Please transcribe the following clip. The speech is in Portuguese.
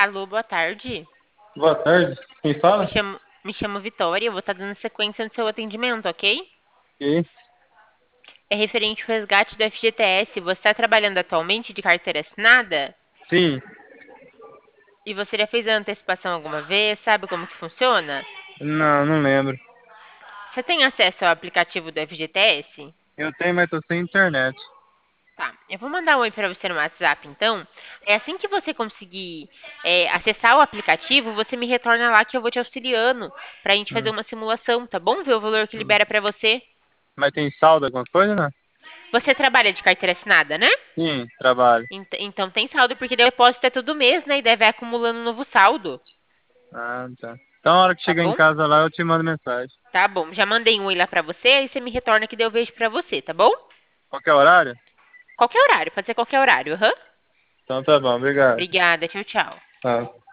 Alô, boa tarde. Boa tarde. Quem Me fala? chamo, me chamo Vitória, eu vou estar dando sequência no seu atendimento, ok? E É referente ao resgate do FGTS. Você está trabalhando atualmente de carteira assinada? sim, E você já fez a antecipação alguma vez? Sabe como que funciona? não lembro. Você tem acesso ao aplicativo do FGTS? Eu tenho, mas tô sem internet. Tá, eu vou mandar um oi para você no WhatsApp, então. É assim que você conseguir acessar o aplicativo, você me retorna lá que eu vou te auxiliando para a gente fazer Hum, uma simulação, tá bom? Ver o valor que hum. libera para você. Mas tem saldo alguma coisa, né? Você trabalha de carteira assinada, né? Sim, trabalho. Então tem saldo, porque daí o depósito é todo mês, né? E deve acumulando um novo saldo, Ah, tá. Então, a hora que tá chegar em bom? casa lá, eu te mando mensagem. Tá bom. Já mandei um oi lá pra você, aí você me retorna que daí eu vejo pra você, tá bom? Qualquer horário? Qualquer horário, pode ser qualquer horário, aham. Então tá bom, obrigado. Obrigada, tchau, tchau. Tá.